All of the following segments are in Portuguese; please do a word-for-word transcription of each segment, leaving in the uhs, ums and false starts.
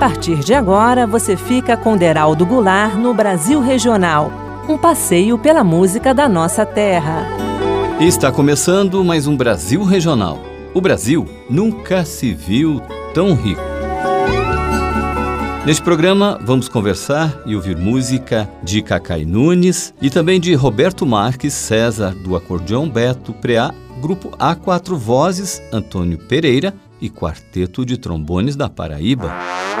partir de agora, você fica com Deraldo Goulart no Brasil Regional, um passeio pela música da nossa terra. Está começando mais um Brasil Regional. O Brasil nunca se viu tão rico. Neste programa, vamos conversar e ouvir música de Cacai Nunes e também de Roberto Marques, César do Acordeão, Beto Preá, Grupo A Quatro Vozes, Antônio Pereira e Quarteto de Trombones da Paraíba.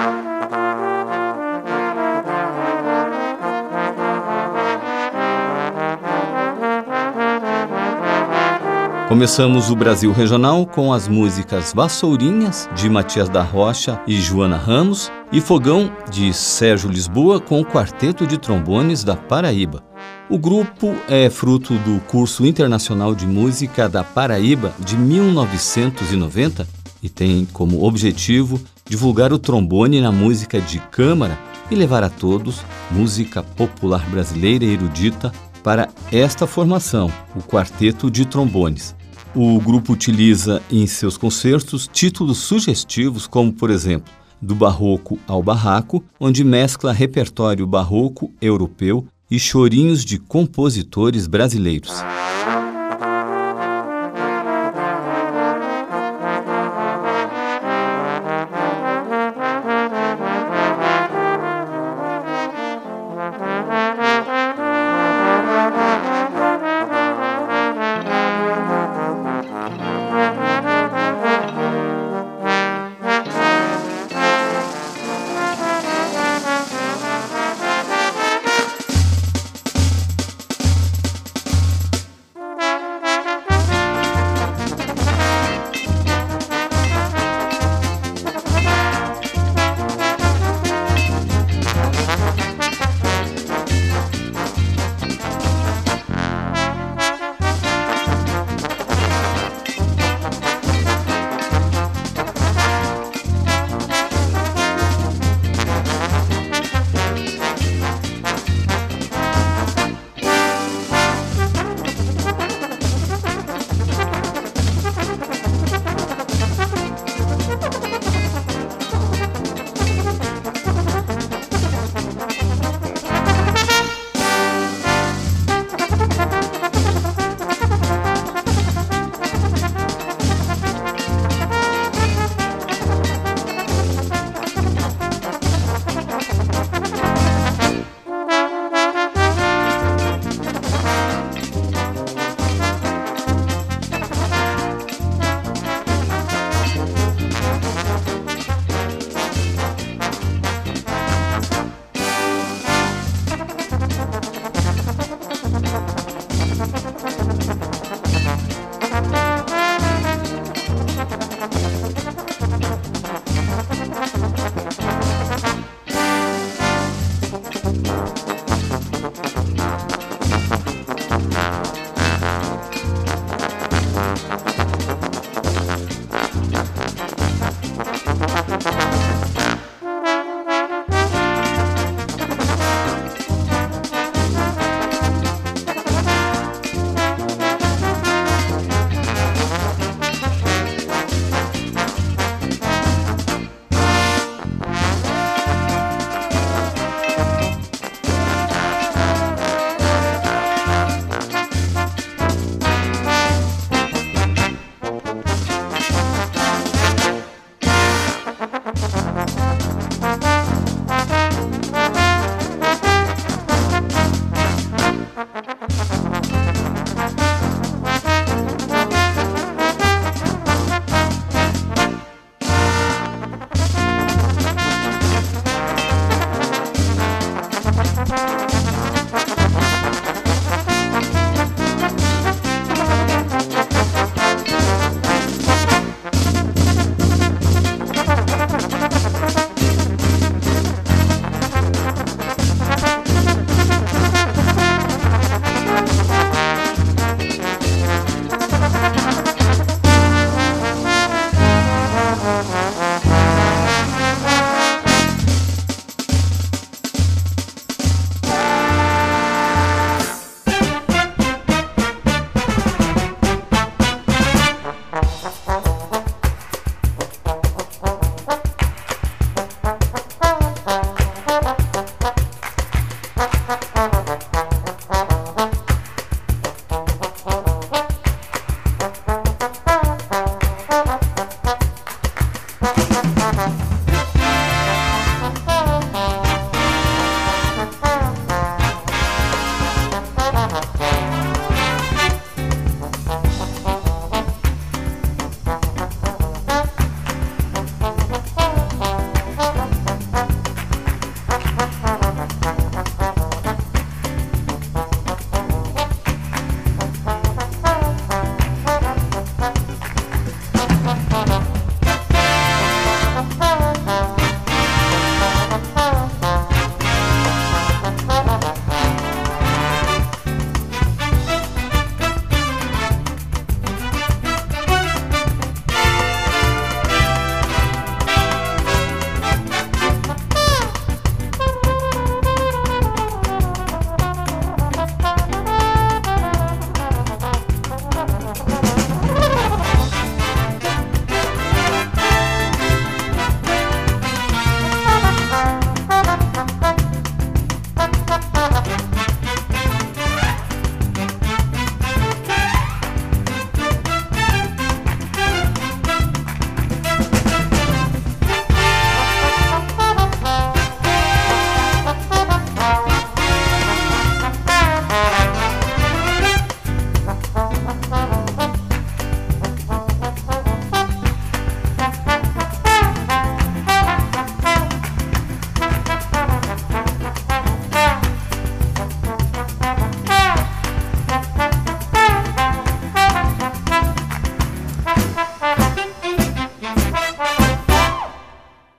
Começamos o Brasil Regional com as músicas Vassourinhas, de Matias da Rocha e Joana Ramos, e Fogão, de Sérgio Lisboa, com o Quarteto de Trombones da Paraíba. O grupo é fruto do Curso Internacional de Música da Paraíba de mil novecentos e noventa e tem como objetivo divulgar o trombone na música de câmara e levar a todos música popular brasileira e erudita para esta formação, o Quarteto de Trombones. O grupo utiliza em seus concertos títulos sugestivos como, por exemplo, Do Barroco ao Barraco, onde mescla repertório barroco europeu e chorinhos de compositores brasileiros.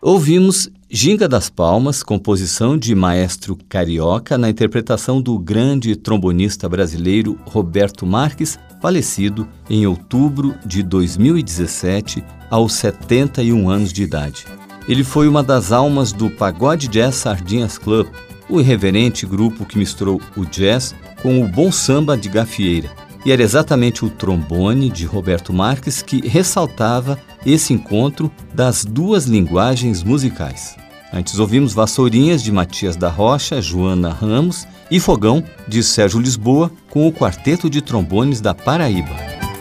Ouvimos Ginga das Palmas, composição de Maestro Carioca, na interpretação do grande trombonista brasileiro Roberto Marques, falecido em outubro de dois mil e dezessete, aos setenta e um anos de idade. Ele foi uma das almas do Pagode Jazz Sardinhas Club, o irreverente grupo que misturou o jazz com o bom samba de gafieira. E era exatamente o trombone de Roberto Marques que ressaltava esse encontro das duas linguagens musicais. Antes ouvimos Vassourinhas, de Matias da Rocha, Joana Ramos, e Fogão, de Sérgio Lisboa, com o Quarteto de Trombones da Paraíba.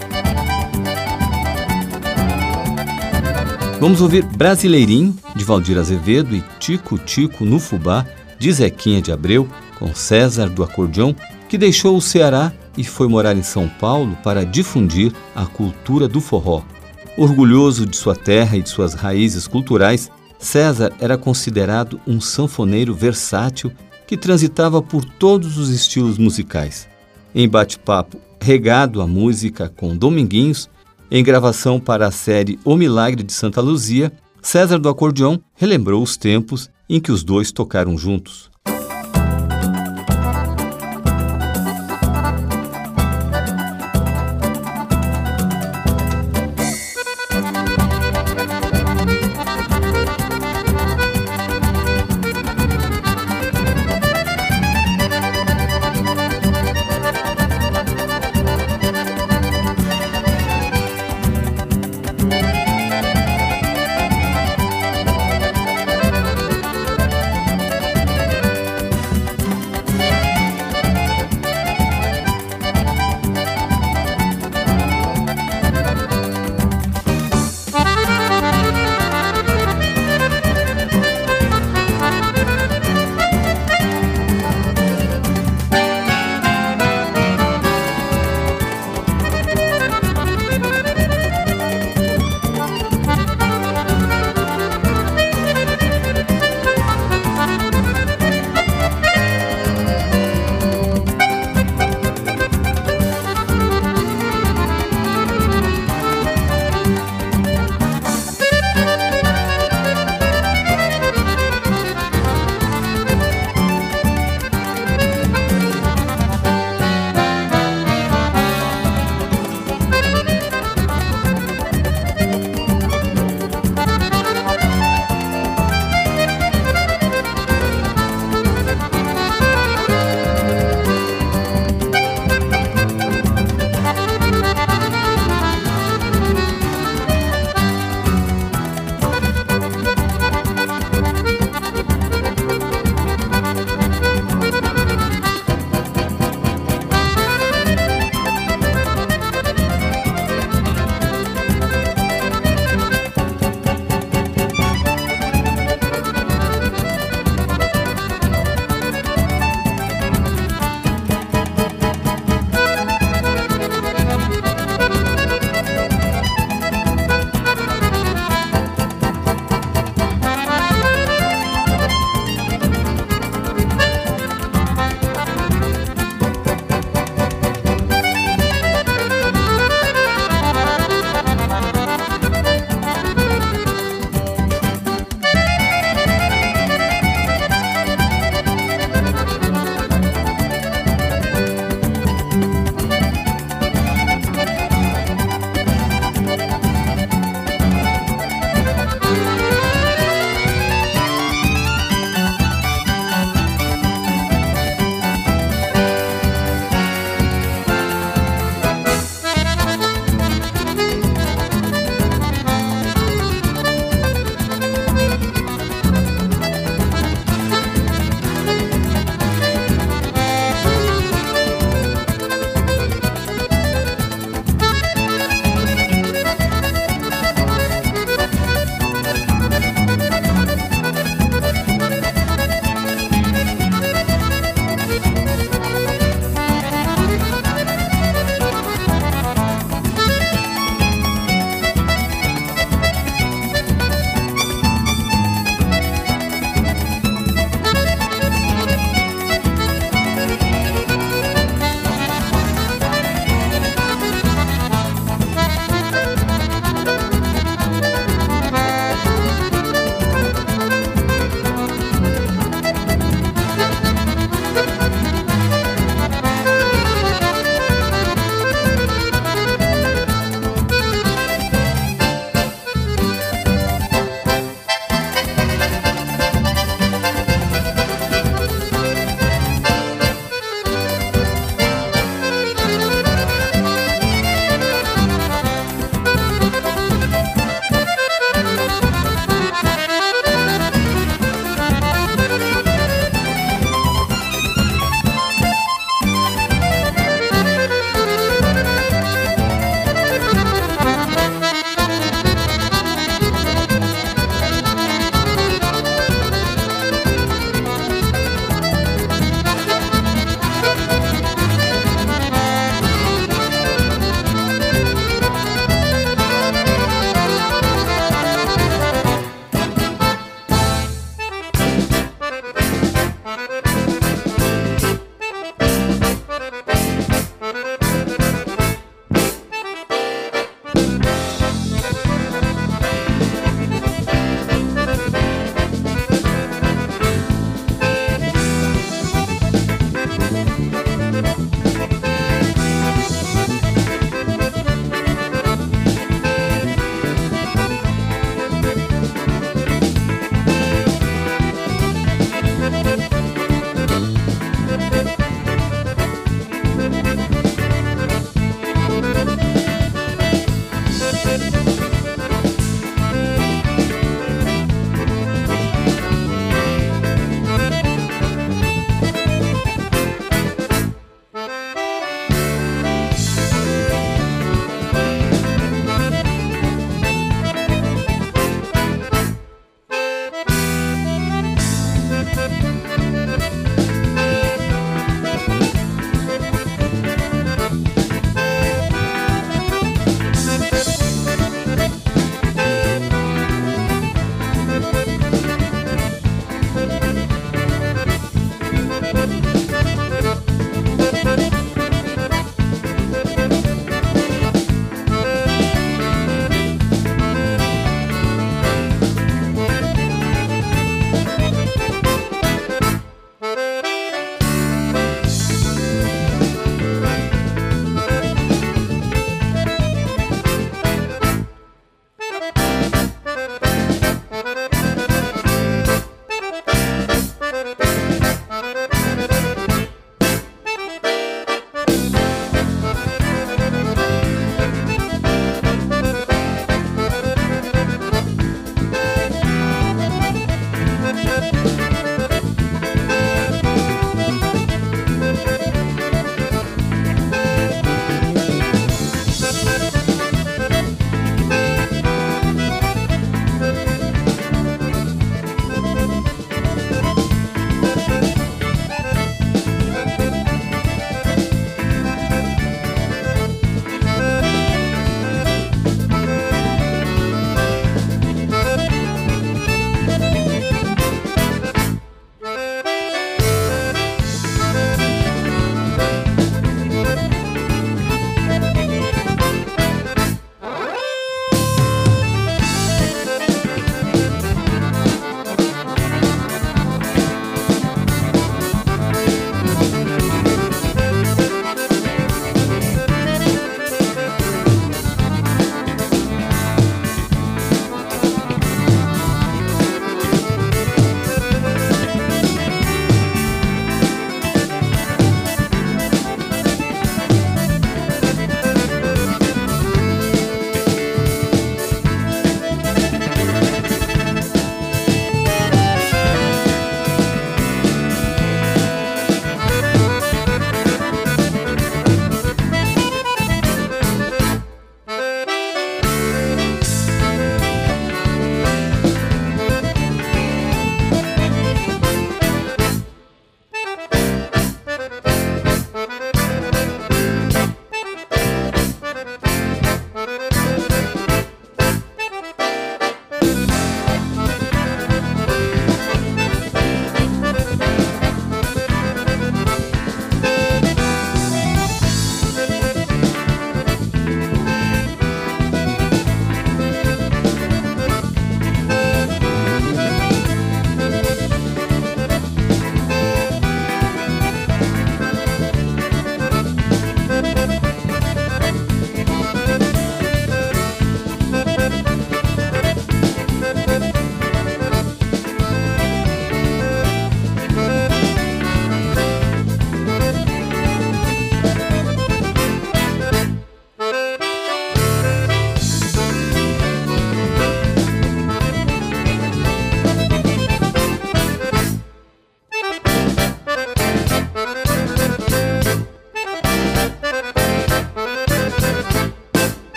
Vamos ouvir Brasileirinho, de Valdir Azevedo, e Tico Tico no Fubá, de Zequinha de Abreu, com César do acordeão, que deixou o Ceará e foi morar em São Paulo para difundir a cultura do forró. Orgulhoso de sua terra e de suas raízes culturais, César era considerado um sanfoneiro versátil que transitava por todos os estilos musicais. Em bate-papo regado à música com Dominguinhos, em gravação para a série O Milagre de Santa Luzia, César do acordeão relembrou os tempos em que os dois tocaram juntos.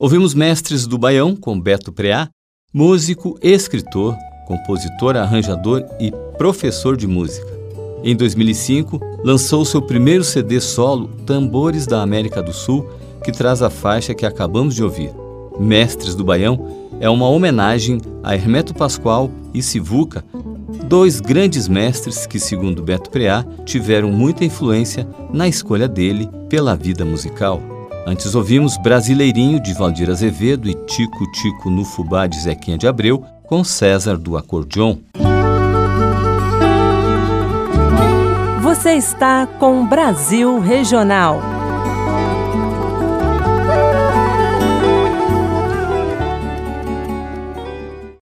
Ouvimos Mestres do Baião, com Beto Preá, músico, escritor, compositor, arranjador e professor de música. Em dois mil e cinco, lançou seu primeiro C D solo, Tambores da América do Sul, que traz a faixa que acabamos de ouvir. Mestres do Baião é uma homenagem a Hermeto Pascoal e Sivuca, dois grandes mestres que, segundo Beto Preá, tiveram muita influência na escolha dele pela vida musical. Antes ouvimos Brasileirinho, de Valdir Azevedo, e Tico Tico no Fubá, de Zequinha de Abreu, com César do Acordeon. Você está com Brasil Regional.